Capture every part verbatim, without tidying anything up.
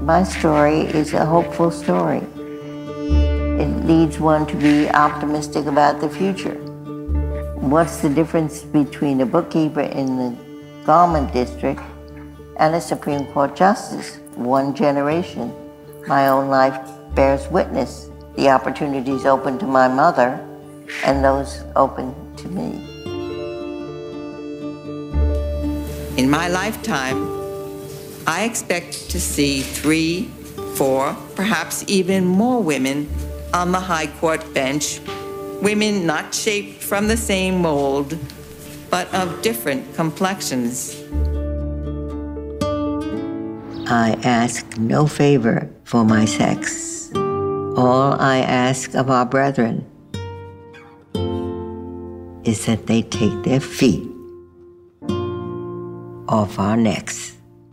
My story is a hopeful story. It leads one to be optimistic about the future. What's the difference between a bookkeeper in the Garment District and a Supreme Court justice? One generation. My own life bears witness. The opportunities open to my mother and those open to me. In my lifetime, I expect to see three, four, perhaps even more women on the High Court bench, women not shaped from the same mold, but of different complexions. I ask no favor for my sex. All I ask of our brethren is that they take their feet off our necks.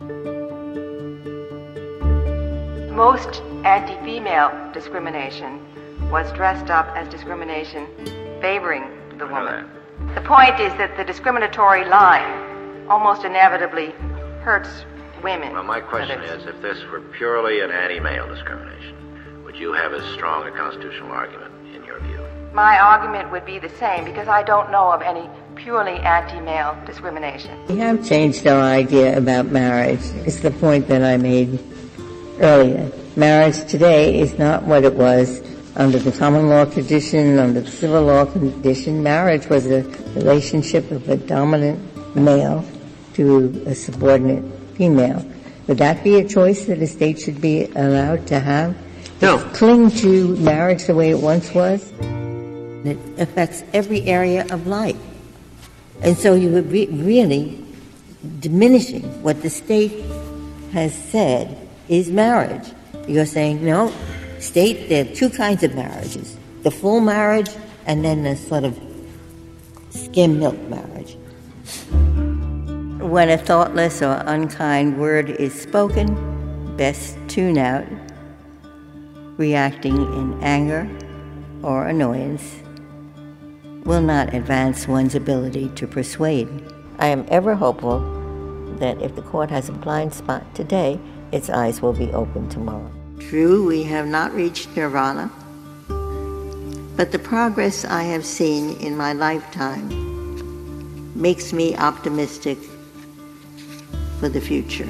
Most anti-female discrimination was dressed up as discrimination favoring the woman. The point is that the discriminatory line almost inevitably hurts women. Well, my question is, if this were purely an anti-male discrimination, would you have as strong a constitutional argument in your view? My argument would be the same because I don't know of any purely anti-male discrimination. We have changed our idea about marriage. It's the point that I made earlier. Marriage today is not what it was under the common law tradition, under the civil law tradition. Marriage was a relationship of a dominant male to a subordinate female. Would that be a choice that a state should be allowed to have? No. Cling to marriage the way it once was? It affects every area of life. And so you would be really diminishing what the state has said is marriage. You're saying, no, state, there are two kinds of marriages. The full marriage and then the sort of skim milk marriage. When a thoughtless or unkind word is spoken, best tune out, reacting in anger or annoyance will not advance one's ability to persuade. I am ever hopeful that if the court has a blind spot today, its eyes will be open tomorrow. True, we have not reached nirvana, but the progress I have seen in my lifetime makes me optimistic for the future.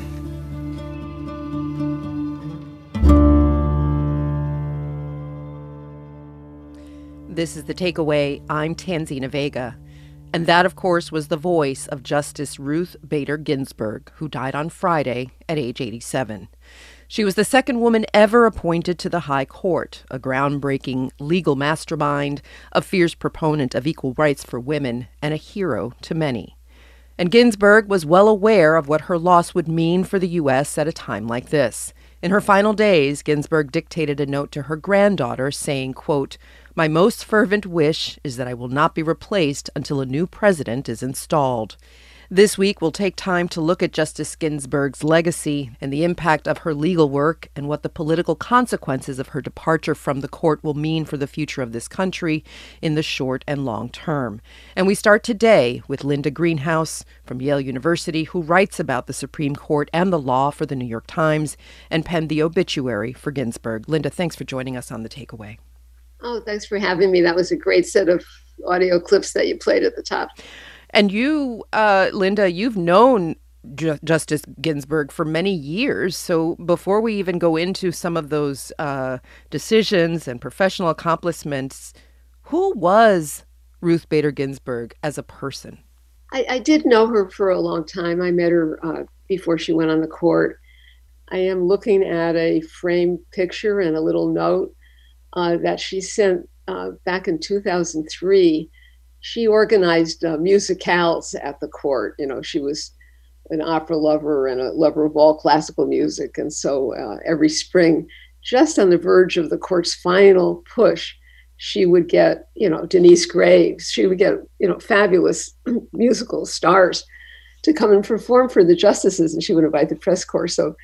This is The Takeaway. I'm Tanzina Vega. And that, of course, was the voice of Justice Ruth Bader Ginsburg, who died on Friday at age eighty-seven. She was the second woman ever appointed to the High Court, a groundbreaking legal mastermind, a fierce proponent of equal rights for women, and a hero to many. And Ginsburg was well aware of what her loss would mean for the U S at a time like this. In her final days, Ginsburg dictated a note to her granddaughter saying, quote, "My most fervent wish is that I will not be replaced until a new president is installed." This week, we'll take time to look at Justice Ginsburg's legacy and the impact of her legal work and what the political consequences of her departure from the court will mean for the future of this country in the short and long term. And we start today with Linda Greenhouse from Yale University, who writes about the Supreme Court and the law for the New York Times and penned the obituary for Ginsburg. Linda, thanks for joining us on The Takeaway. Oh, thanks for having me. That was a great set of audio clips that you played at the top. And you, uh, Linda, you've known Ju- Justice Ginsburg for many years. So before we even go into some of those uh, decisions and professional accomplishments, who was Ruth Bader Ginsburg as a person? I, I did know her for a long time. I met her uh, before she went on the court. I am looking at a framed picture and a little note uh, that she sent uh, back in two thousand three. She organized uh, musicales at the court. You know, she was an opera lover and a lover of all classical music. And so uh, every spring, just on the verge of the court's final push, she would get, you know, Denise Graves. She would get, you know, fabulous musical stars to come and perform for the justices. And she would invite the press corps. So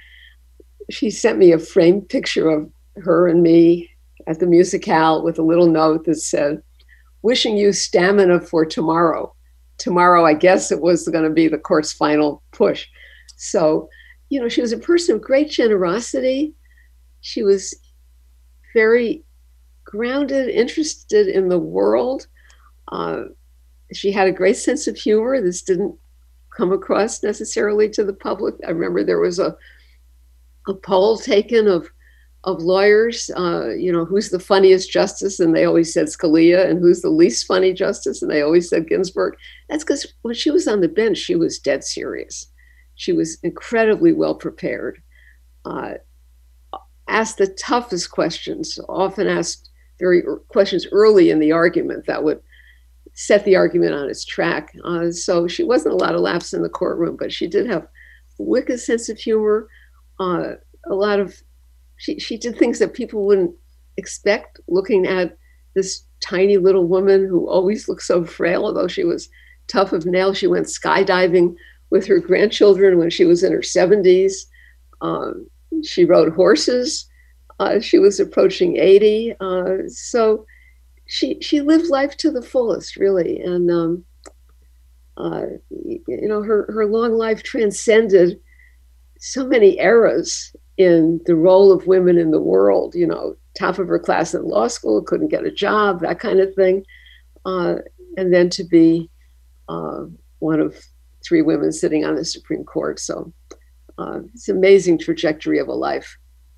she sent me a framed picture of her and me at the musicale with a little note that said, "Wishing you stamina for tomorrow." Tomorrow, I guess it was going to be the court's final push. So you know, she was a person of great generosity. She was very grounded, interested in the world. Uh, she had a great sense of humor. This didn't come across necessarily to the public. I remember there was a a poll taken of of lawyers, uh, you know, who's the funniest justice? And they always said Scalia. And who's the least funny justice? And they always said Ginsburg. That's because when she was on the bench, she was dead serious. She was incredibly well prepared, uh, asked the toughest questions, often asked very questions early in the argument that would set the argument on its track. Uh, so she wasn't allowed to lapse in the courtroom, but she did have a wicked sense of humor, uh, a lot of She, she did things that people wouldn't expect, looking at this tiny little woman who always looked so frail, although she was tough of nail. She went skydiving with her grandchildren when she was in her seventies. Um, she rode horses. Uh, she was approaching eighty. Uh, so she she lived life to the fullest, really. And, um, uh, you know, her, her long life transcended so many eras in the role of women in the world, you know, top of her class in law school, couldn't get a job, that kind of thing. Uh, and then to be uh, one of three women sitting on the Supreme Court. So uh, it's an amazing trajectory of a life.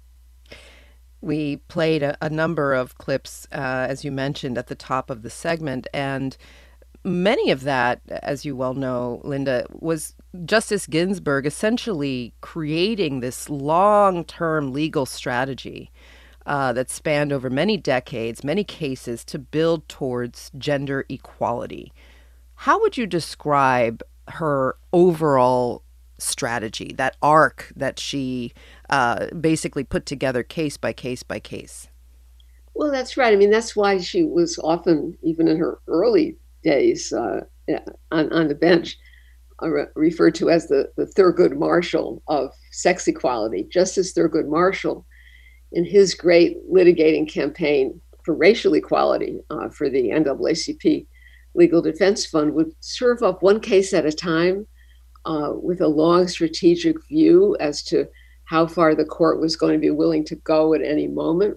We played a, a number of clips, uh, as you mentioned, at the top of the segment. And many of that, as you well know, Linda, was Justice Ginsburg essentially creating this long-term legal strategy uh, that spanned over many decades, many cases, to build towards gender equality. How would you describe her overall strategy, that arc that she uh, basically put together case by case by case? Well, that's right. I mean, that's why she was often, even in her early days uh, on, on the bench, uh, re- referred to as the, the Thurgood Marshall of sex equality. Justice Thurgood Marshall, in his great litigating campaign for racial equality uh, for the N double A C P Legal Defense Fund, would serve up one case at a time uh, with a long strategic view as to how far the court was going to be willing to go at any moment.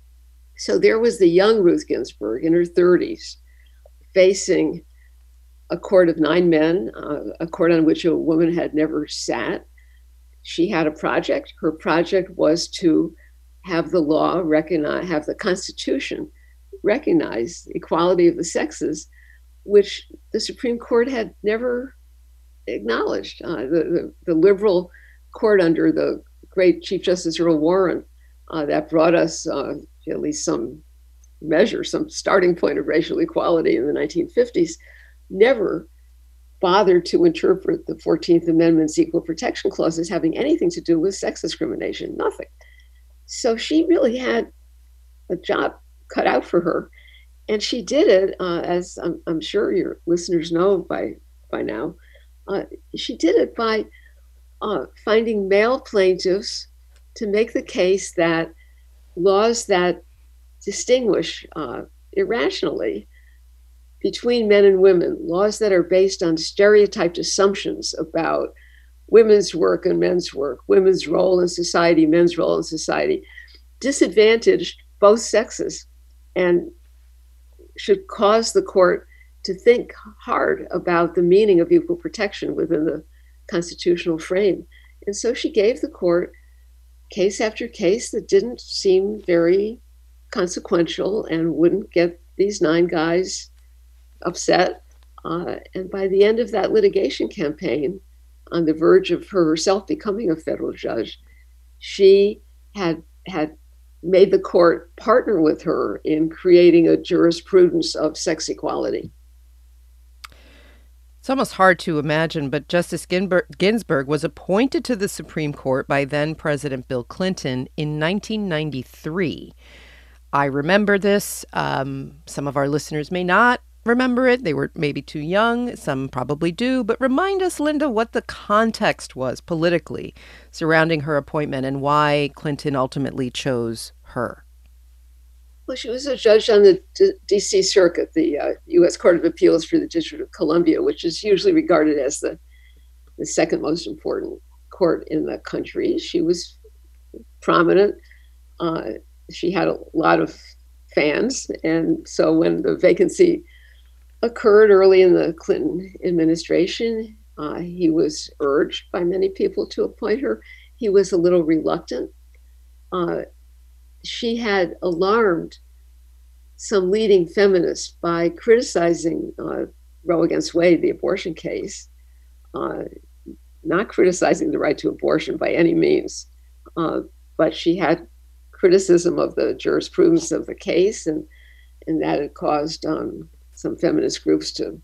So there was the young Ruth Ginsburg in her thirties, facing a court of nine men, uh, a court on which a woman had never sat. She had a project. Her project was to have the law recognize, have the Constitution recognize equality of the sexes, which the Supreme Court had never acknowledged. Uh, the, the, the liberal court under the great Chief Justice Earl Warren uh, that brought us uh, at least some measure, some starting point of racial equality in the nineteen fifties, never bothered to interpret the fourteenth Amendment's Equal Protection Clause as having anything to do with sex discrimination, nothing. So she really had a job cut out for her. And she did it, uh, as I'm, I'm sure your listeners know by, by now, uh, she did it by uh, finding male plaintiffs to make the case that laws that distinguish uh, irrationally between men and women, laws that are based on stereotyped assumptions about women's work and men's work, women's role in society, men's role in society, disadvantaged both sexes and should cause the court to think hard about the meaning of equal protection within the constitutional frame. And so she gave the court case after case that didn't seem very consequential and wouldn't get these nine guys upset. Uh, and by the end of that litigation campaign, on the verge of her herself becoming a federal judge, she had had made the court partner with her in creating a jurisprudence of sex equality. It's almost hard to imagine, but Justice Ginsburg was appointed to the Supreme Court by then President Bill Clinton in nineteen ninety-three. I remember this. Um, some of our listeners may not remember it. They were maybe too young. Some probably do. But remind us, Linda, what the context was politically surrounding her appointment and why Clinton ultimately chose her. Well, she was a judge on the D- D.C. Circuit, the uh, U S Court of Appeals for the District of Columbia, which is usually regarded as the, the second most important court in the country. She was prominent. Uh, she had a lot of fans. And so when the vacancy occurred early in the Clinton administration, uh, he was urged by many people to appoint her. He was a little reluctant. Uh, she had alarmed some leading feminists by criticizing uh, Roe against Wade, the abortion case, uh, not criticizing the right to abortion by any means, uh, but she had criticism of the jurisprudence of the case, and and that had caused um, some feminist groups to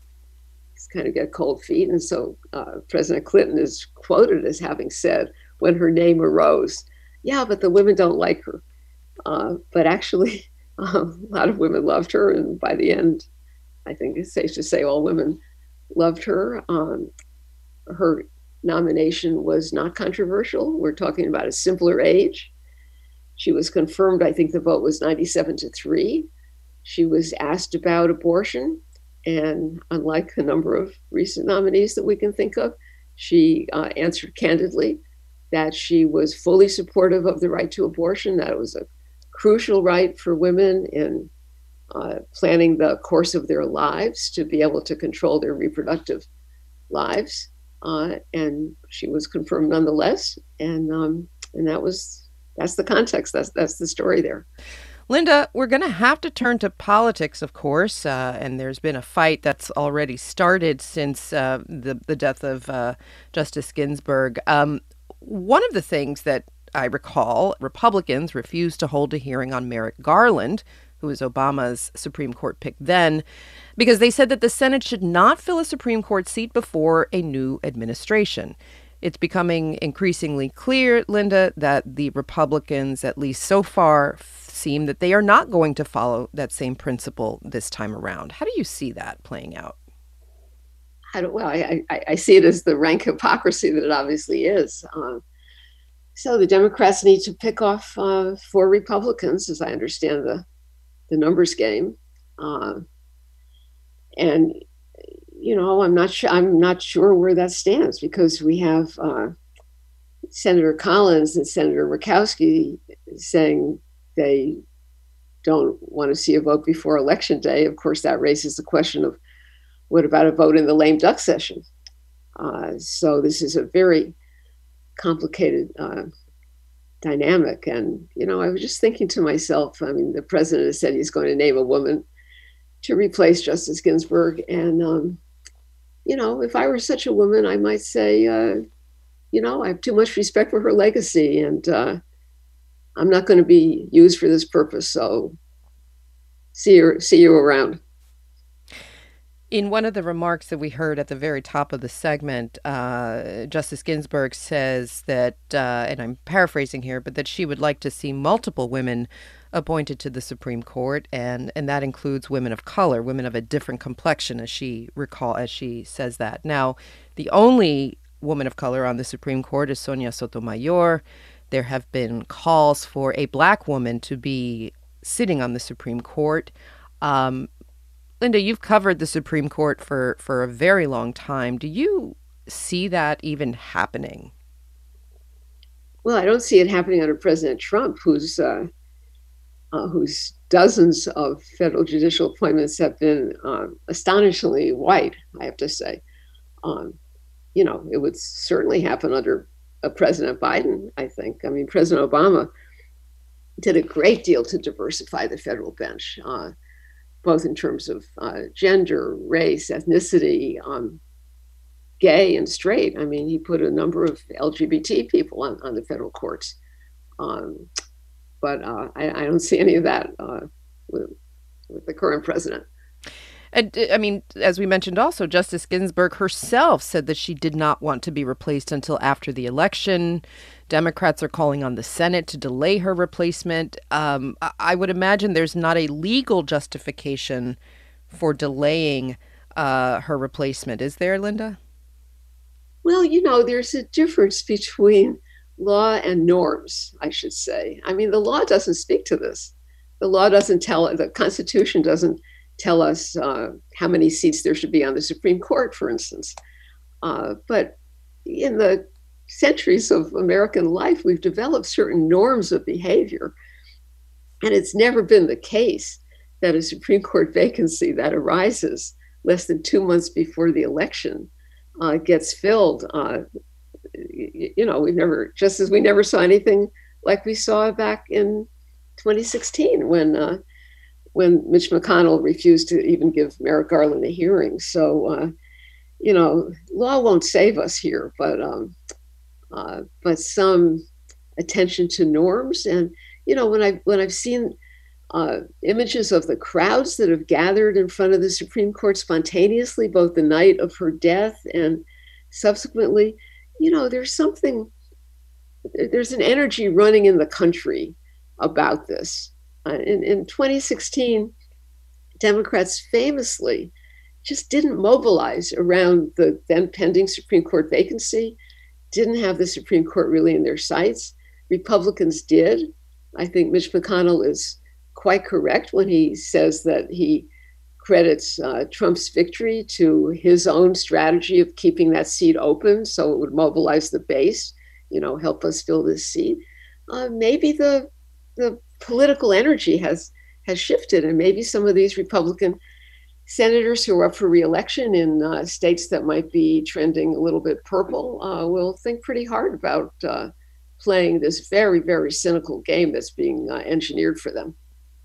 kind of get cold feet. And so uh, President Clinton is quoted as having said, when her name arose, yeah, but the women don't like her. Uh, but actually, um, a lot of women loved her, and by the end, I think it's safe to say all women loved her. Um, her nomination was not controversial. We're talking about a simpler age. She was confirmed, I think the vote was ninety-seven to three. She was asked about abortion, and unlike a number of recent nominees that we can think of, she uh, answered candidly that she was fully supportive of the right to abortion, that it was a crucial right for women in uh, planning the course of their lives to be able to control their reproductive lives. Uh, and she was confirmed nonetheless. And um, and that was, that's the context. That's, that's the story there. Linda, we're going to have to turn to politics, of course, uh, and there's been a fight that's already started since uh, the, the death of uh, Justice Ginsburg. Um, one of the things that I recall, Republicans refused to hold a hearing on Merrick Garland, who was Obama's Supreme Court pick then, because they said that the Senate should not fill a Supreme Court seat before a new administration. It's becoming increasingly clear, Linda, that the Republicans, at least so far, seem that they are not going to follow that same principle this time around. How do you see that playing out? I don't, well, I, I, I see it as the rank hypocrisy that it obviously is. Um, so the Democrats need to pick off uh, four Republicans, as I understand the, the numbers game. Uh, and you know, I'm not sure. I'm not sure where that stands, because we have uh, Senator Collins and Senator Murkowski saying they don't want to see a vote before Election Day. Of course, that raises the question of what about a vote in the lame duck session? Uh, so this is a very complicated uh, dynamic. And you know, I was just thinking to myself. I mean, the president has said he's going to name a woman to replace Justice Ginsburg, and um, you know, if I were such a woman, I might say, uh, you know, I have too much respect for her legacy, and uh, I'm not going to be used for this purpose. So see you, see you around. In one of the remarks that we heard at the very top of the segment, uh, Justice Ginsburg says that, uh, and I'm paraphrasing here, but that she would like to see multiple women appointed to the Supreme Court, and, and that includes women of color, women of a different complexion, as she recall as she says that. Now, the only woman of color on the Supreme Court is Sonia Sotomayor. There have been calls for a black woman to be sitting on the Supreme Court. Um, Linda, you've covered the Supreme Court for, for a very long time. Do you see that even happening? Well, I don't see it happening under President Trump, who's uh, uh, whose dozens of federal judicial appointments have been um, astonishingly white, I have to say. Um, you know, it would certainly happen under uh, President Biden, I think. I mean, President Obama did a great deal to diversify the federal bench, uh, both in terms of uh, gender, race, ethnicity, um, gay and straight. I mean, he put a number of L G B T people on, on the federal courts. Um, but uh, I, I don't see any of that uh, with, with the current president. And I mean, as we mentioned also, Justice Ginsburg herself said that she did not want to be replaced until after the election. Democrats are calling on the Senate to delay her replacement. Um, I would imagine there's not a legal justification for delaying uh, her replacement. Is there, Linda? Well, you know, there's a difference between law and norms, I should say. I mean, the law doesn't speak to this. The law doesn't tell, the Constitution doesn't tell us uh, how many seats there should be on the Supreme Court, for instance. Uh, but in the centuries of American life, we've developed certain norms of behavior. And it's never been the case that a Supreme Court vacancy that arises less than two months before the election uh, gets filled. Uh, you know, we've never, just as we never saw anything like we saw back in twenty sixteen when uh, when Mitch McConnell refused to even give Merrick Garland a hearing. So, uh, you know, law won't save us here, but um, uh, but some attention to norms. And, you know, when I when I've seen uh, images of the crowds that have gathered in front of the Supreme Court spontaneously, both the night of her death and subsequently, you know, there's something, there's an energy running in the country about this. Uh, in, in twenty sixteen, Democrats famously just didn't mobilize around the then pending Supreme Court vacancy, didn't have the Supreme Court really in their sights. Republicans did. I think Mitch McConnell is quite correct when he says that he credits uh, Trump's victory to his own strategy of keeping that seat open so it would mobilize the base, you know, help us fill this seat. Uh, maybe the the political energy has has shifted, and maybe some of these Republican senators who are up for re-election in uh, states that might be trending a little bit purple uh, will think pretty hard about uh, playing this very, very cynical game that's being uh, engineered for them.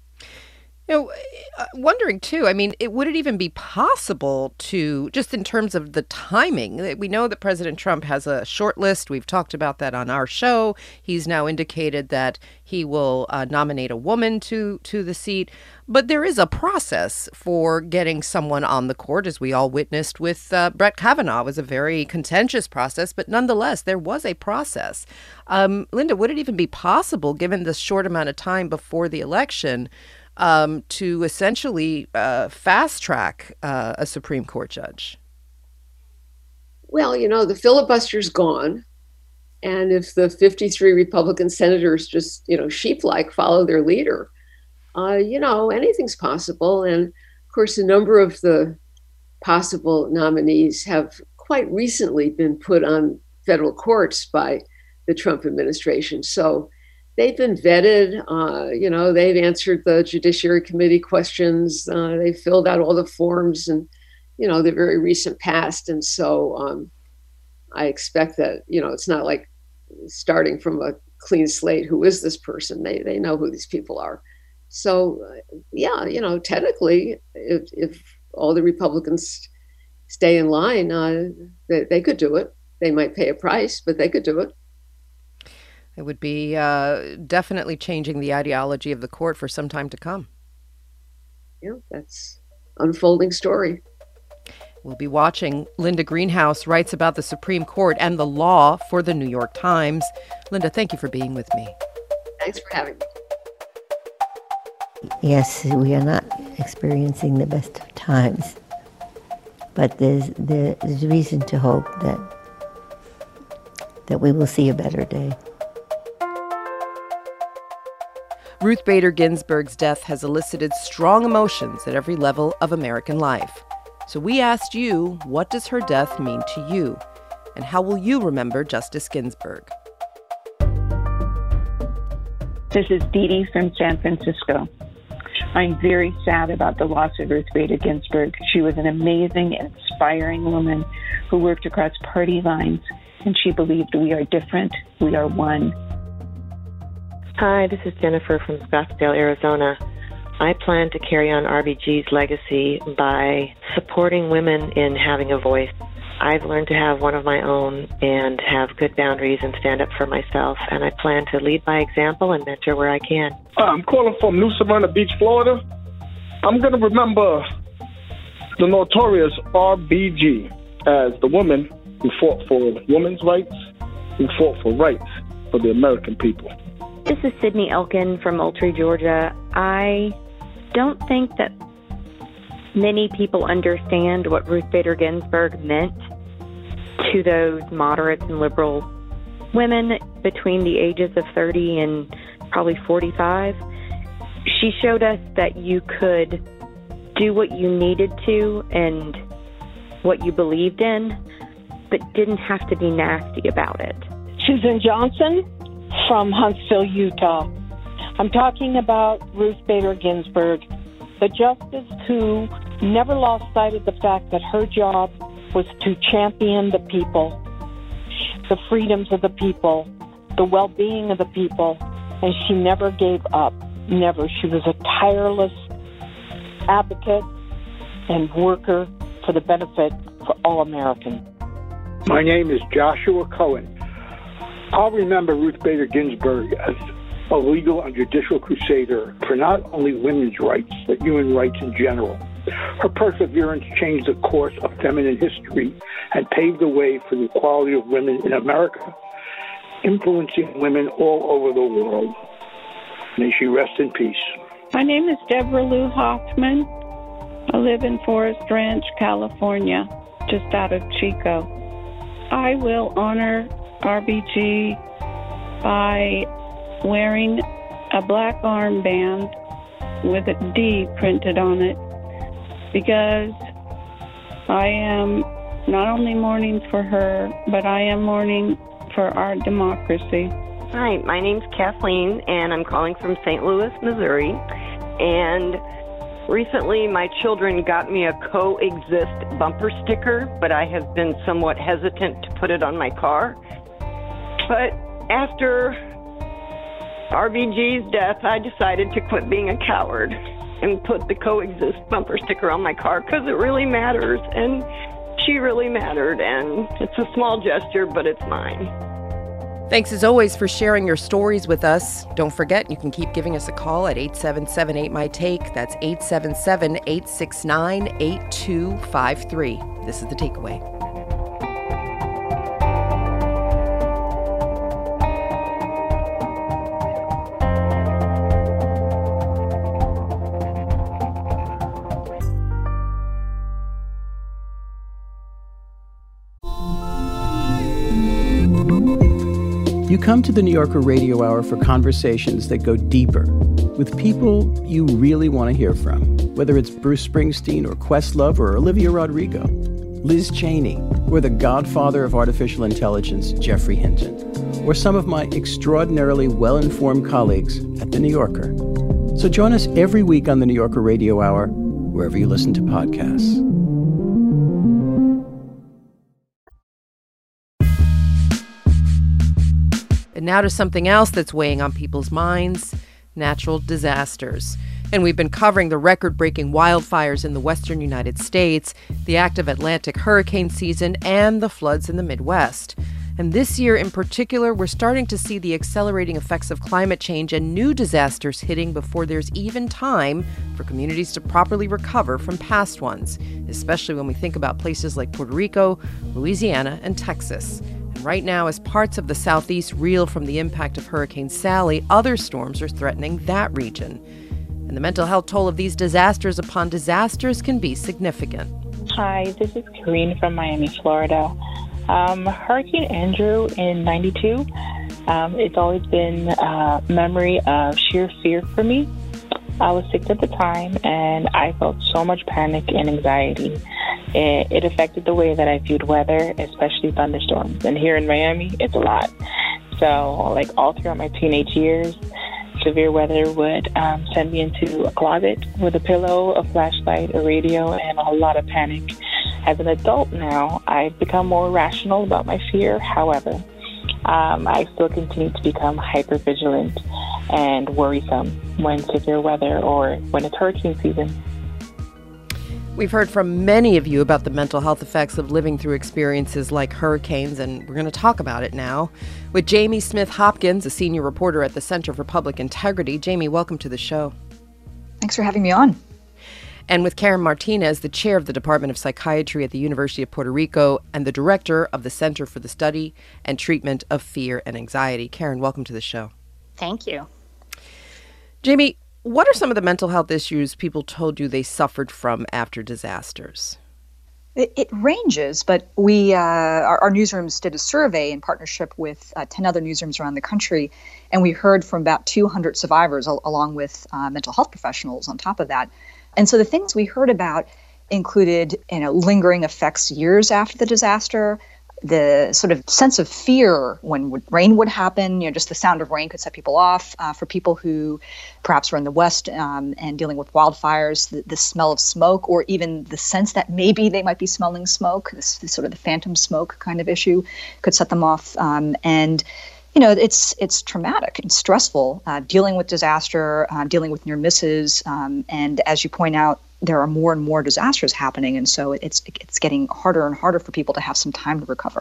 You know, wondering too, I mean, it, would it even be possible to, just in terms of the timing, we know that President Trump has a short list. We've talked about that on our show. He's now indicated that he will uh, nominate a woman to, to the seat. But there is a process for getting someone on the court, as we all witnessed with uh, Brett Kavanaugh. It was a very contentious process, but nonetheless, there was a process. Um, Linda, would it even be possible, given the short amount of time before the election, Um, to essentially uh, fast track uh, a Supreme Court judge? Well, you know, the filibuster's gone. And if the fifty-three Republican senators just, you know, sheep-like follow their leader, uh, you know, anything's possible. And of course, a number of the possible nominees have quite recently been put on federal courts by the Trump administration. So they've been vetted, uh, you know, they've answered the Judiciary Committee questions, uh, they filled out all the forms and, you know, the very recent past. And so um, I expect that, you know, it's not like starting from a clean slate, who is this person? They they know who these people are. So, uh, yeah, you know, technically, if, if all the Republicans stay in line, uh, they, they could do it. They might pay a price, but they could do it. It would be uh, definitely changing the ideology of the court for some time to come. Yeah, that's unfolding story. We'll be watching. Linda Greenhouse writes about the Supreme Court and the law for the New York Times. Linda, thank you for being with me. Thanks for having me. Yes, we are not experiencing the best of times, but there's, there's reason to hope that that we will see a better day. Ruth Bader Ginsburg's death has elicited strong emotions at every level of American life. So we asked you, what does her death mean to you? And how will you remember Justice Ginsburg? This is Dee Dee from San Francisco. I'm very sad about the loss of Ruth Bader Ginsburg. She was an amazing, inspiring woman who worked across party lines, and she believed we are different, we are one. Hi, this is Jennifer from Scottsdale, Arizona. I plan to carry on R B G's legacy by supporting women in having a voice. I've learned to have one of my own and have good boundaries and stand up for myself, and I plan to lead by example and mentor where I can. I'm calling from New Smyrna Beach, Florida. I'm going to remember the notorious R B G as the woman who fought for women's rights, who fought for rights for the American people. This is Sydney Elkin from Moultrie, Georgia. I don't think that many people understand what Ruth Bader Ginsburg meant to those moderates and liberal women between the ages of thirty and probably forty-five. She showed us that you could do what you needed to and what you believed in, but didn't have to be nasty about it. Susan Johnson from Huntsville, Utah. I'm talking about Ruth Bader Ginsburg, the justice who never lost sight of the fact that her job was to champion the people, the freedoms of the people, the well-being of the people, and she never gave up, never. She was a tireless advocate and worker for the benefit for all Americans. My name is Joshua Cohen. I'll remember Ruth Bader Ginsburg as a legal and judicial crusader for not only women's rights, but human rights in general. Her perseverance changed the course of feminine history and paved the way for the equality of women in America, influencing women all over the world. May she rest in peace. My name is Deborah Lou Hoffman. I live in Forest Ranch, California, just out of Chico. I will honor R B G by wearing a black armband with a D printed on it, because I am not only mourning for her, but I am mourning for our democracy. Hi, my name's Kathleen, and I'm calling from Saint Louis, Missouri. And recently my children got me a coexist bumper sticker, but I have been somewhat hesitant to put it on my car. But after R B G's death, I decided to quit being a coward and put the coexist bumper sticker on my car, because it really matters, and she really mattered, and it's a small gesture, but it's mine. Thanks as always for sharing your stories with us. Don't forget, you can keep giving us a call at eight seven seven eight, M Y, T A K E. That's eight seven seven, eight six nine, eight two five three. This is The Takeaway. You come to the New Yorker Radio Hour for conversations that go deeper with people you really want to hear from, whether it's Bruce Springsteen or Questlove or Olivia Rodrigo, Liz Cheney, or the godfather of artificial intelligence, Geoffrey Hinton, or some of my extraordinarily well-informed colleagues at The New Yorker. So join us every week on the New Yorker Radio Hour, wherever you listen to podcasts. And now to something else that's weighing on people's minds, natural disasters. And we've been covering the record-breaking wildfires in the western United States, the active Atlantic hurricane season, and the floods in the Midwest. And this year in particular, we're starting to see the accelerating effects of climate change and new disasters hitting before there's even time for communities to properly recover from past ones, especially when we think about places like Puerto Rico, Louisiana, and Texas. Right now, as parts of the Southeast reel from the impact of Hurricane Sally, other storms are threatening that region. And the mental health toll of these disasters upon disasters can be significant. Hi, this is Karine from Miami, Florida. Um, Hurricane Andrew in ninety-two, um, it's always been a memory of sheer fear for me. I was sick at the time, and I felt so much panic and anxiety. It, it affected the way that I viewed weather, especially thunderstorms. And here in Miami, it's a lot. So, like, all throughout my teenage years, severe weather would um, send me into a closet with a pillow, a flashlight, a radio, and a lot of panic. As an adult now, I've become more rational about my fear. However, um, I still continue to become hypervigilant and worrisome when severe weather or when it's hurricane season. We've heard from many of you about the mental health effects of living through experiences like hurricanes, and we're going to talk about it now with Jamie Smith Hopkins, a senior reporter at the Center for Public Integrity. Jamie, welcome to the show. Thanks for having me on. And with Karen Martinez, the chair of the Department of Psychiatry at the University of Puerto Rico and the director of the Center for the Study and Treatment of Fear and Anxiety. Karen, welcome to the show. Thank you. Jamie, what are some of the mental health issues people told you they suffered from after disasters? It, it ranges, but we, uh, our, our newsrooms did a survey in partnership with uh, ten other newsrooms around the country, and we heard from about two hundred survivors al- along with uh, mental health professionals on top of that. And so the things we heard about included, you know, lingering effects years after the disaster, the sort of sense of fear when would, rain would happen, you know, just the sound of rain could set people off. Uh, for people who perhaps are in the West um, and dealing with wildfires, the, the smell of smoke, or even the sense that maybe they might be smelling smoke, this, this sort of the phantom smoke kind of issue could set them off. Um, and You know, it's it's traumatic and stressful uh, dealing with disaster, uh, dealing with near misses, um, and as you point out, there are more and more disasters happening, and so it's it's getting harder and harder for people to have some time to recover.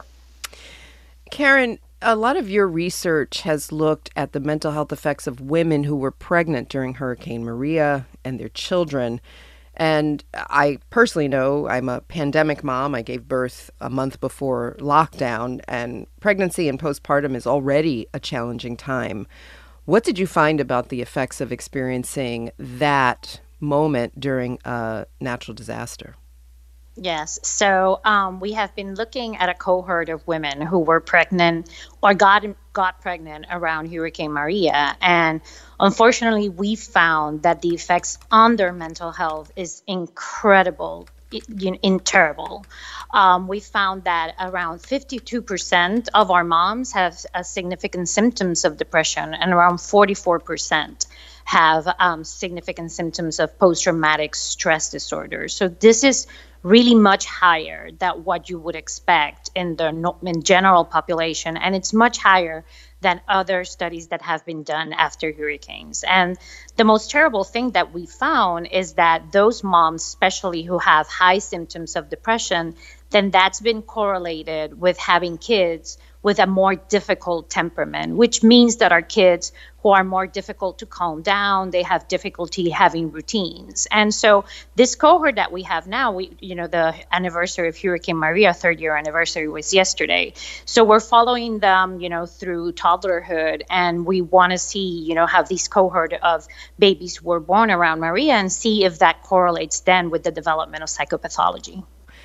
Karen, a lot of your research has looked at the mental health effects of women who were pregnant during Hurricane Maria and their children. And I personally know I'm a pandemic mom. I gave birth a month before lockdown, and pregnancy and postpartum is already a challenging time. What did you find about the effects of experiencing that moment during a natural disaster? Yes. So um, we have been looking at a cohort of women who were pregnant or got got pregnant around Hurricane Maria. And unfortunately, we found that the effects on their mental health is incredible, in, in terrible. Um, we found that around fifty-two percent of our moms have uh, significant symptoms of depression, and around forty-four percent have um, significant symptoms of post-traumatic stress disorder. So this is really much higher than what you would expect in the in general population, and it's much higher than other studies that have been done after hurricanes. And the most terrible thing that we found is that those moms, especially who have high symptoms of depression, then that's been correlated with having kids with a more difficult temperament, which means that our kids who are more difficult to calm down, they have difficulty having routines. And so this cohort that we have now, we, you know, the anniversary of Hurricane Maria, third year anniversary was yesterday. So we're following them, you know, through toddlerhood, and we want to see, you know, have this cohort of babies who were born around Maria and see if that correlates then with the development of psychopathology.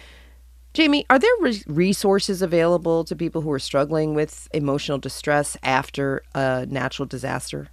Jamie, are there re- resources available to people who are struggling with emotional distress after a natural disaster?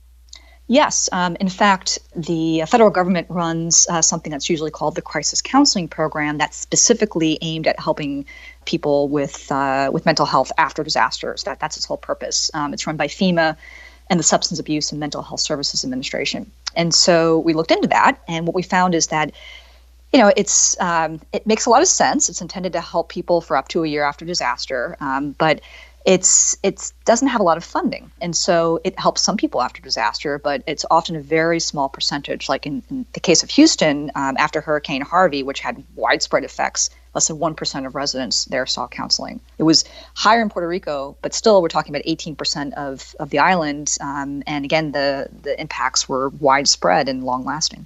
Yes. Um, in fact, the federal government runs uh, something that's usually called the Crisis Counseling Program that's specifically aimed at helping people with uh, with mental health after disasters. That, that's its whole purpose. Um, it's run by FEMA and the Substance Abuse and Mental Health Services Administration. And so we looked into that, and what we found is that You know, it's um, it makes a lot of sense. It's intended to help people for up to a year after disaster, um, but it's it doesn't have a lot of funding, and so it helps some people after disaster, but it's often a very small percentage. Like in, in the case of Houston, um, after Hurricane Harvey, which had widespread effects, less than one percent of residents there saw counseling. It was higher in Puerto Rico, but still we're talking about eighteen percent of of the island, um, and again, the the impacts were widespread and long-lasting.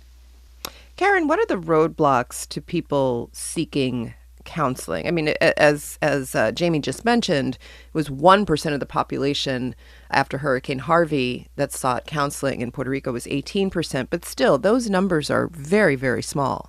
Karen, what are the roadblocks to people seeking counseling? I mean, as as uh, Jamie just mentioned, it was one percent of the population after Hurricane Harvey that sought counseling. In Puerto Rico, it was eighteen percent. But still, those numbers are very, very small.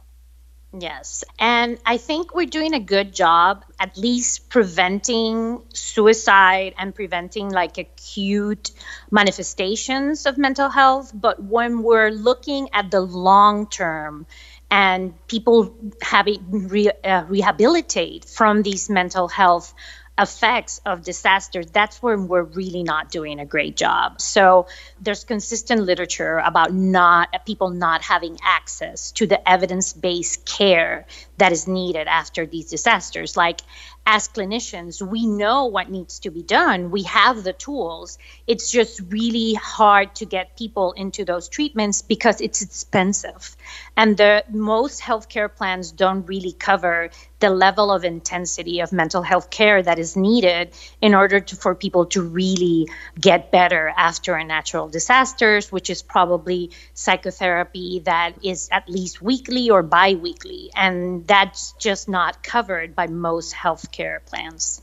Yes. And I think we're doing a good job at least preventing suicide and preventing like acute manifestations of mental health. But when we're looking at the long term and people having re- uh, rehabilitate from these mental health effects of disasters, that's where we're really not doing a great job. So there's consistent literature about not people not having access to the evidence-based care that is needed after these disasters. Like, as clinicians, we know what needs to be done. We have the tools. It's just really hard to get people into those treatments because it's expensive. And the most healthcare plans don't really cover the level of intensity of mental health care that is needed in order to, for people to really get better after a natural disasters, which is probably psychotherapy that is at least weekly or bi-weekly. And that's just not covered by most healthcare plans.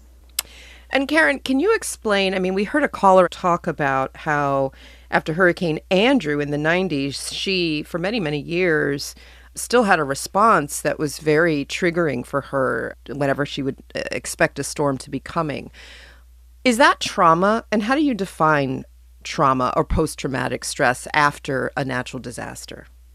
And Karen, can you explain, I mean, we heard a caller talk about how after Hurricane Andrew in the nineties, she, for many, many years, still had a response that was very triggering for her whenever she would expect a storm to be coming. Is that trauma? And how do you define trauma or post-traumatic stress after a natural disaster?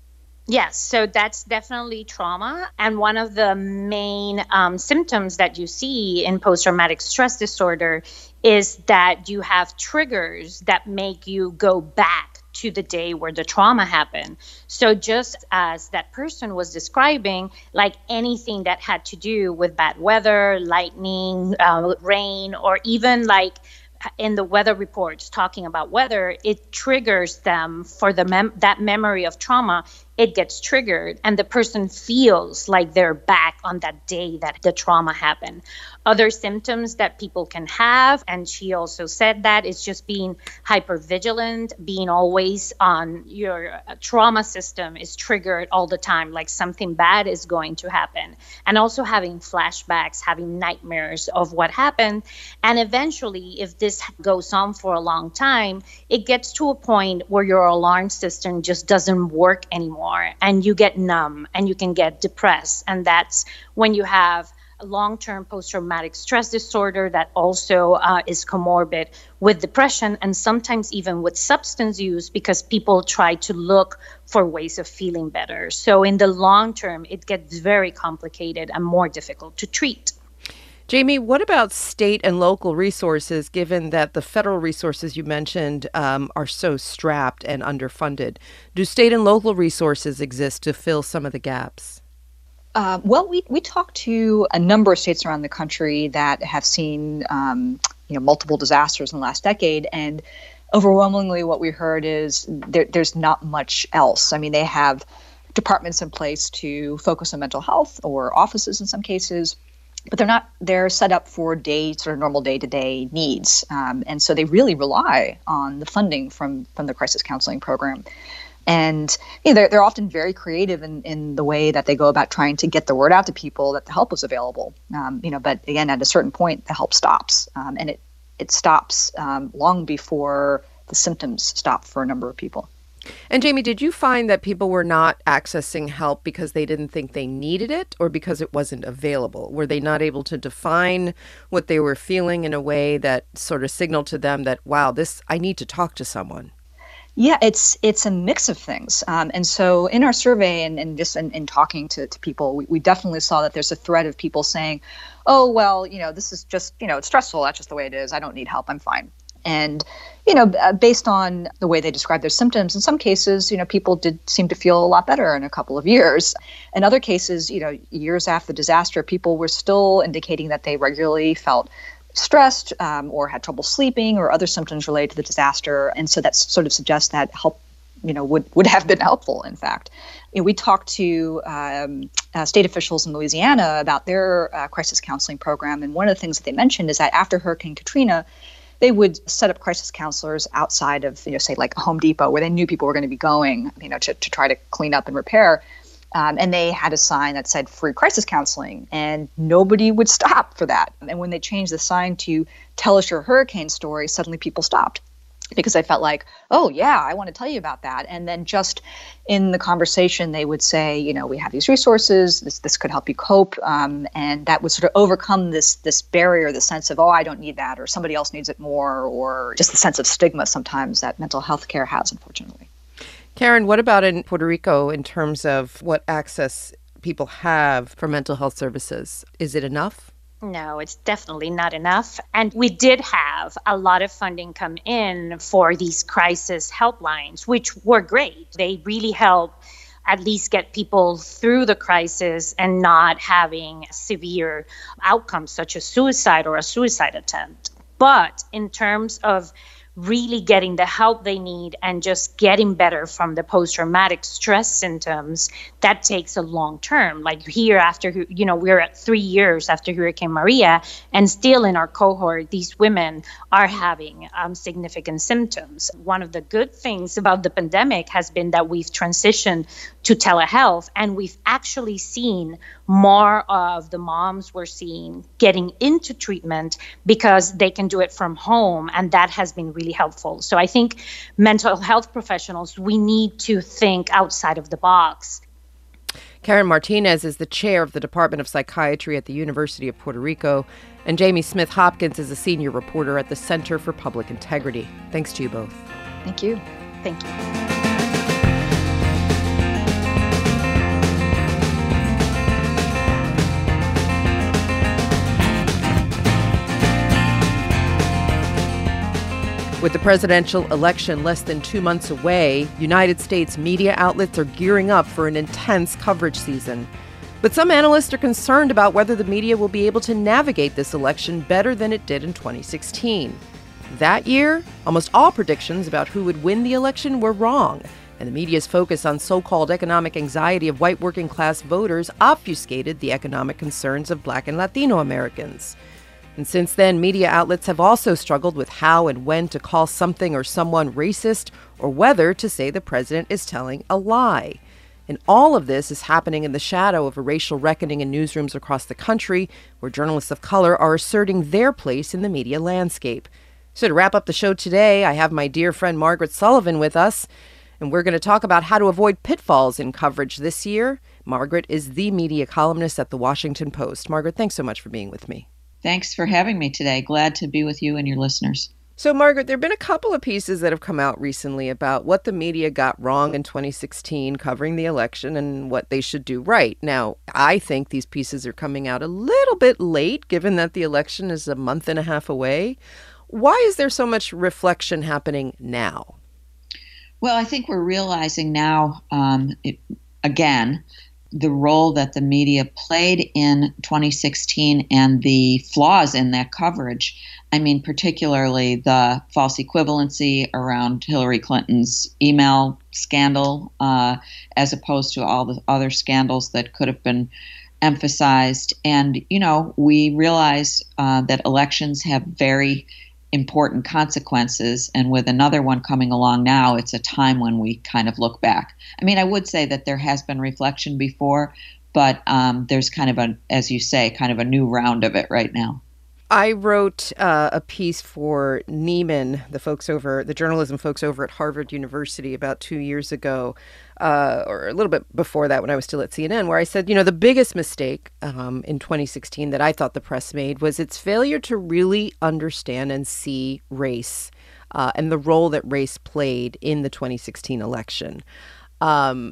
Yes, so that's definitely trauma. And one of the main um, symptoms that you see in post-traumatic stress disorder is that you have triggers that make you go back to the day where the trauma happened. So just as that person was describing, like anything that had to do with bad weather, lightning, uh, rain, or even like in the weather reports talking about weather, it triggers them for the mem- that memory of trauma. It gets triggered and the person feels like they're back on that day that the trauma happened. Other symptoms that people can have, and she also said that, is just being hypervigilant, being always on your trauma system is triggered all the time, like something bad is going to happen. And also having flashbacks, having nightmares of what happened. And eventually, if this goes on for a long time, it gets to a point where your alarm system just doesn't work anymore. And you get numb and you can get depressed. And that's when you have a long-term post-traumatic stress disorder that also uh, is comorbid with depression and sometimes even with substance use, because people try to look for ways of feeling better. So in the long term, it gets very complicated and more difficult to treat. Jamie, what about state and local resources, given that the federal resources you mentioned um, are so strapped and underfunded? Do state and local resources exist to fill some of the gaps? Uh, well, we we talked to a number of states around the country that have seen um, you know multiple disasters in the last decade, and overwhelmingly what we heard is there, there's not much else. I mean, they have departments in place to focus on mental health, or offices in some cases, but they're not, they're set up for day, sort of normal day-to-day needs. Um, and so they really rely on the funding from, from the crisis counseling program. And you know, they're, they're often very creative in, in the way that they go about trying to get the word out to people that the help is available. Um, you know, but again, at a certain point, the help stops. Um, and it, it stops um, long before the symptoms stop for a number of people. And Jamie, did you find that people were not accessing help because they didn't think they needed it, or because it wasn't available? Were they not able to define what they were feeling in a way that sort of signaled to them that, wow, this, I need to talk to someone? Yeah, it's it's a mix of things. Um, and so in our survey and, and just in, in talking to, to people, we, we definitely saw that there's a thread of people saying, oh, well, you know, this is just, you know, it's stressful. That's just the way it is. I don't need help. I'm fine. And, you know, based on the way they describe their symptoms, in some cases, you know, people did seem to feel a lot better in a couple of years. In other cases, you know, years after the disaster, people were still indicating that they regularly felt stressed um, or had trouble sleeping or other symptoms related to the disaster. And so that sort of suggests that help, you know, would, would have been helpful, in fact. You know, we talked to um, uh, state officials in Louisiana about their uh, crisis counseling program. And one of the things that they mentioned is that after Hurricane Katrina, they would set up crisis counselors outside of, you know, say like a Home Depot, where they knew people were going to be going, you know, to, to try to clean up and repair. Um, and they had a sign that said free crisis counseling, and nobody would stop for that. And when they changed the sign to tell us your hurricane story, suddenly people stopped, because they felt like, oh, yeah, I want to tell you about that. And then just in the conversation, they would say, you know, we have these resources, this this could help you cope. Um, and that would sort of overcome this this barrier, the sense of, oh, I don't need that, or somebody else needs it more, or just the sense of stigma sometimes that mental health care has, unfortunately. Karen, what about in Puerto Rico in terms of what access people have for mental health services? Is it enough? No, it's definitely not enough. And we did have a lot of funding come in for these crisis helplines, which were great. They really help at least get people through the crisis and not having severe outcomes such as suicide or a suicide attempt. But in terms of really getting the help they need and just getting better from the post-traumatic stress symptoms, that takes a long term. Like here after, you know, we're at three years after Hurricane Maria, and still in our cohort, these women are having um, significant symptoms. One of the good things about the pandemic has been that we've transitioned to telehealth, and we've actually seen more of the moms we're seeing getting into treatment because they can do it from home, and that has been really helpful. So I think mental health professionals, we need to think outside of the box. Karen Martinez is the chair of the Department of Psychiatry at the University of Puerto Rico, and Jamie Smith Hopkins is a senior reporter at the Center for Public Integrity. Thanks to you both. Thank you. Thank you. With the presidential election less than two months away, United States media outlets are gearing up for an intense coverage season. But some analysts are concerned about whether the media will be able to navigate this election better than it did in twenty sixteen. That year, almost all predictions about who would win the election were wrong, and the media's focus on so-called economic anxiety of white working-class voters obfuscated the economic concerns of Black and Latino Americans. And since then, media outlets have also struggled with how and when to call something or someone racist, or whether to say the president is telling a lie. And all of this is happening in the shadow of a racial reckoning in newsrooms across the country, where journalists of color are asserting their place in the media landscape. So to wrap up the show today, I have my dear friend Margaret Sullivan with us, and we're going to talk about how to avoid pitfalls in coverage this year. Margaret is the media columnist at The Washington Post. Margaret, thanks so much for being with me. Thanks for having me today. Glad to be with you and your listeners. So, Margaret, there have been a couple of pieces that have come out recently about what the media got wrong in twenty sixteen covering the election and what they should do right. Now, I think these pieces are coming out a little bit late, given that the election is a month and a half away. Why is there so much reflection happening now? Well, I think we're realizing now, um, it, again, the role that the media played in twenty sixteen and the flaws in that coverage. I mean, particularly the false equivalency around Hillary Clinton's email scandal, uh, as opposed to all the other scandals that could have been emphasized. And, you know, we realize uh, that elections have very important consequences, and with another one coming along now, it's a time when we kind of look back. I mean, I would say that there has been reflection before, but um, there's kind of a, as you say, kind of a new round of it right now. I wrote uh, a piece for Nieman, the folks over, the journalism folks over at Harvard University about two years ago, uh, or a little bit before that when I was still at C N N, where I said, you know, the biggest mistake um, in twenty sixteen that I thought the press made was its failure to really understand and see race uh, and the role that race played in the twenty sixteen election. Um,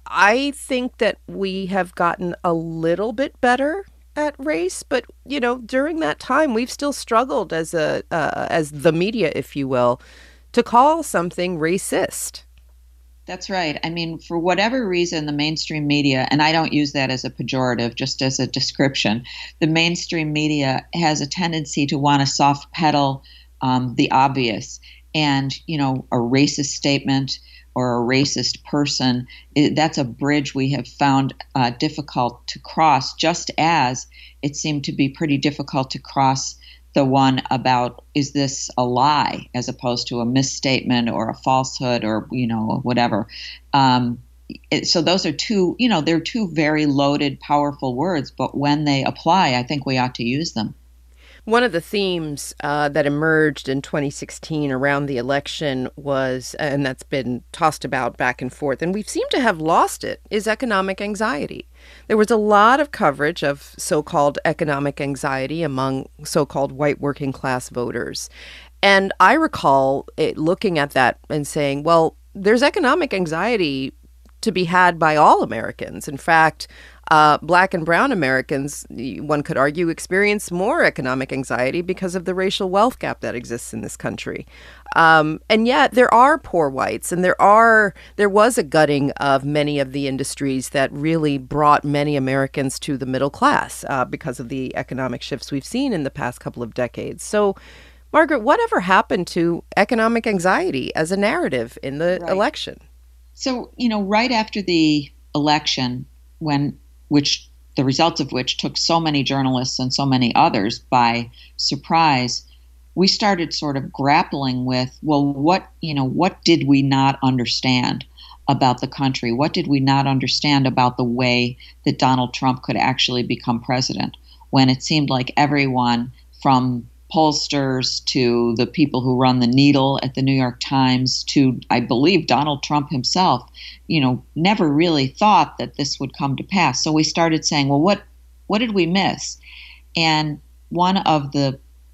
I think that we have gotten a little bit better at race, but you know, during that time, we've still struggled as a uh, as the media, if you will, to call something racist. That's right. I mean, for whatever reason, the mainstream media, and I don't use that as a pejorative, just as a description, the mainstream media has a tendency to want to soft pedal um, the obvious, and you know, a racist statement or a racist person, it, that's a bridge we have found uh, difficult to cross, just as it seemed to be pretty difficult to cross the one about, is this a lie, as opposed to a misstatement or a falsehood or, you know, whatever. Um, it, so those are two, you know, they're two very loaded, powerful words, but when they apply, I think we ought to use them. One of the themes uh, that emerged in twenty sixteen around the election was, and that's been tossed about back and forth, and we seem to have lost it, is economic anxiety. There was a lot of coverage of so-called economic anxiety among so-called white working class voters. And I recall it looking at that and saying, well, there's economic anxiety to be had by all Americans. In fact, Uh, Black and brown Americans, one could argue, experience more economic anxiety because of the racial wealth gap that exists in this country. Um, and yet there are poor whites, and there are there was a gutting of many of the industries that really brought many Americans to the middle class uh, because of the economic shifts we've seen in the past couple of decades. So, Margaret, whatever happened to economic anxiety as a narrative in the Right. election? So, you know, right after the election, when which the results of which took so many journalists and so many others by surprise, we started sort of grappling with, well, what, you know, what did we not understand about the country? What did we not understand about the way that Donald Trump could actually become president, when it seemed like everyone from pollsters to the people who run the needle at the New York Times to, I believe, Donald Trump himself, you know, never really thought that this would come to pass. So we started saying, well, what what did we miss? And one of the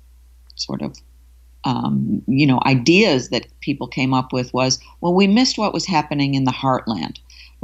sort of, um, you know, ideas that people came up with was, well, we missed what was happening in the heartland.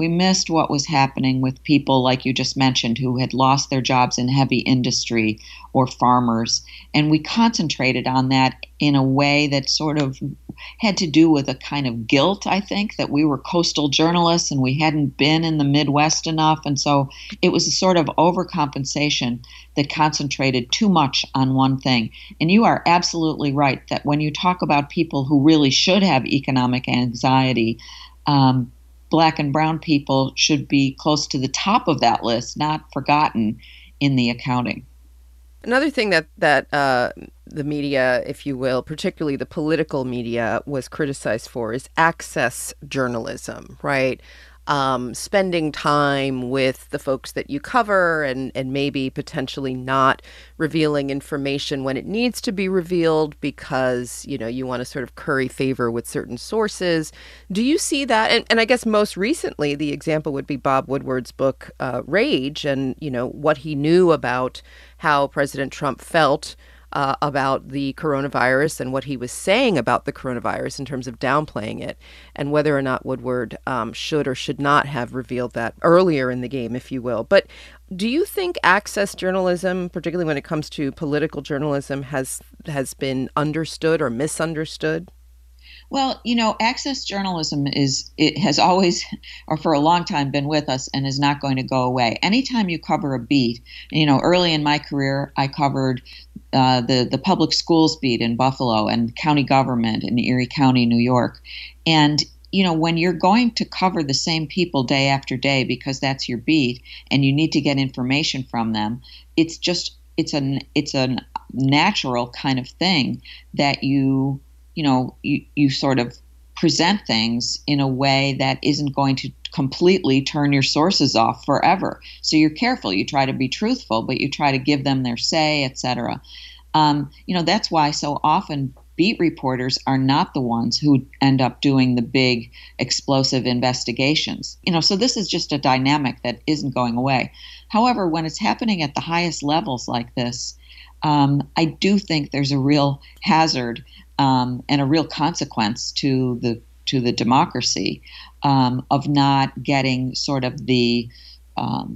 We missed what was happening with people like you just mentioned who had lost their jobs in heavy industry or farmers. And we concentrated on that in a way that sort of had to do with a kind of guilt, I think, that we were coastal journalists and we hadn't been in the Midwest enough. And so it was a sort of overcompensation that concentrated too much on one thing. And you are absolutely right that when you talk about people who really should have economic anxiety, um, Black and brown people should be close to the top of that list, not forgotten in the accounting. Another thing that, that uh, the media, if you will, particularly the political media, was criticized for is access journalism, right? Um, spending time with the folks that you cover and, and maybe potentially not revealing information when it needs to be revealed because, you know, you want to sort of curry favor with certain sources. Do you see that? And, and I guess most recently, the example would be Bob Woodward's book, uh, Rage, and, you know, what he knew about how President Trump felt Uh, about the coronavirus and what he was saying about the coronavirus in terms of downplaying it, and whether or not Woodward um, should or should not have revealed that earlier in the game, if you will. But do you think access journalism, particularly when it comes to political journalism, has has been understood or misunderstood? Well, you know, access journalism is, it has always, or for a long time, been with us and is not going to go away. Anytime you cover a beat, you know, early in my career, I covered uh, the, the public schools beat in Buffalo and county government in Erie County, New York. And, you know, when you're going to cover the same people day after day because that's your beat and you need to get information from them, it's just, it's an, it's a natural kind of thing that you, you know, you, you sort of present things in a way that isn't going to completely turn your sources off forever. So you're careful. You try to be truthful, but you try to give them their say, et cetera. Um, you know, that's why so often beat reporters are not the ones who end up doing the big explosive investigations. You know, so this is just a dynamic that isn't going away. However, when it's happening at the highest levels like this, um, I do think there's a real hazard Um, and a real consequence to the to the democracy um, of not getting sort of the um,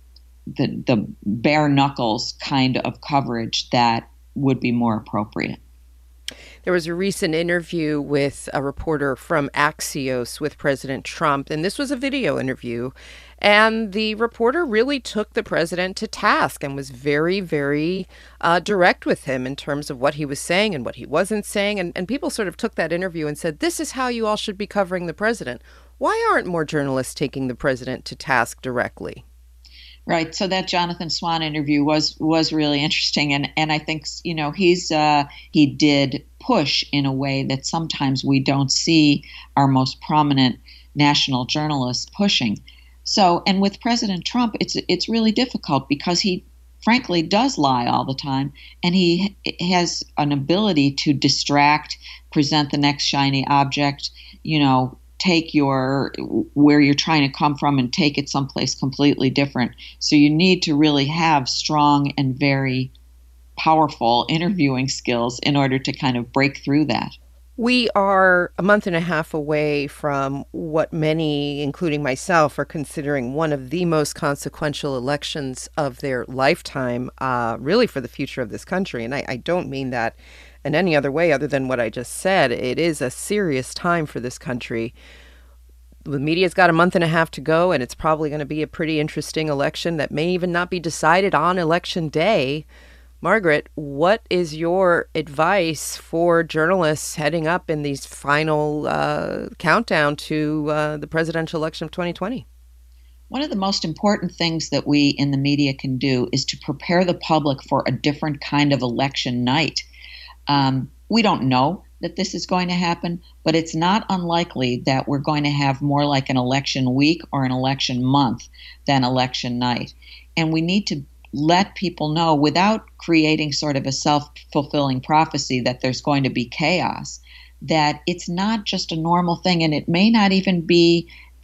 the the bare knuckles kind of coverage that would be more appropriate. There was a recent interview with a reporter from Axios with President Trump, and this was a video interview. And the reporter really took the president to task and was very, very uh, direct with him in terms of what he was saying and what he wasn't saying. And, and people sort of took that interview and said, this is how you all should be covering the president. Why aren't more journalists taking the president to task directly? Right. So that Jonathan Swan interview was was really interesting. And, and I think, you know, he's uh, he did push in a way that sometimes we don't see our most prominent national journalists pushing. So, and with President Trump, it's it's really difficult because he, frankly, does lie all the time, and he has an ability to distract, present the next shiny object, you know, take your, where you're trying to come from and take it someplace completely different. So you need to really have strong and very powerful interviewing skills in order to kind of break through that. We are a month and a half away from what many, including myself, are considering one of the most consequential elections of their lifetime, uh, really for the future of this country. And I, I don't mean that in any other way other than what I just said. It is a serious time for this country. The media's got a month and a half to go, and it's probably going to be a pretty interesting election that may even not be decided on election day. Margaret, what is your advice for journalists heading up in these final uh, countdown to uh, the presidential election of twenty twenty? One of the most important things that we in the media can do is to prepare the public for a different kind of election night. Um, we don't know that this is going to happen, but it's not unlikely that we're going to have more like an election week or an election month than election night. And we need to let people know without creating sort of a self-fulfilling prophecy that there's going to be chaos, that it's not just a normal thing, and it may not even be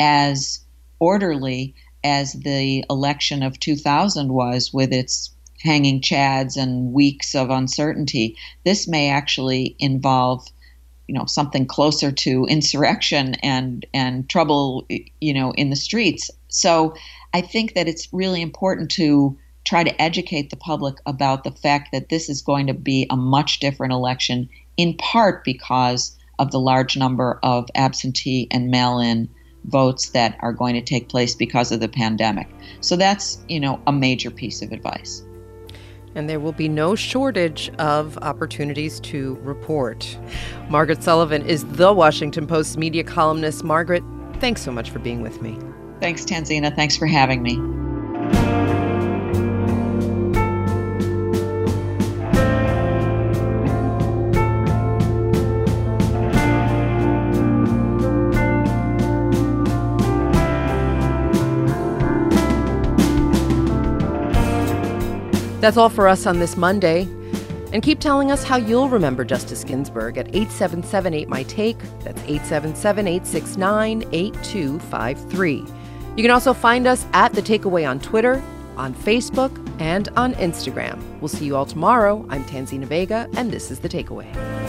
as orderly as the election of two thousand was with its hanging chads and weeks of uncertainty. This may actually involve you know, something closer to insurrection and and trouble, you know, in the streets. So I think that it's really important to try to educate the public about the fact that this is going to be a much different election, in part because of the large number of absentee and mail-in votes that are going to take place because of the pandemic. So that's, you know, a major piece of advice. And there will be no shortage of opportunities to report. Margaret Sullivan is the Washington Post's media columnist. Margaret, thanks so much for being with me. Thanks, Tanzina. Thanks for having me. That's all for us on this Monday. And keep telling us how you'll remember Justice Ginsburg at eight seven seven eight my take. That's eight seven seven, eight six nine, eight two five three. You can also find us at The Takeaway on Twitter, on Facebook, and on Instagram. We'll see you all tomorrow. I'm Tanzina Vega, and this is The Takeaway.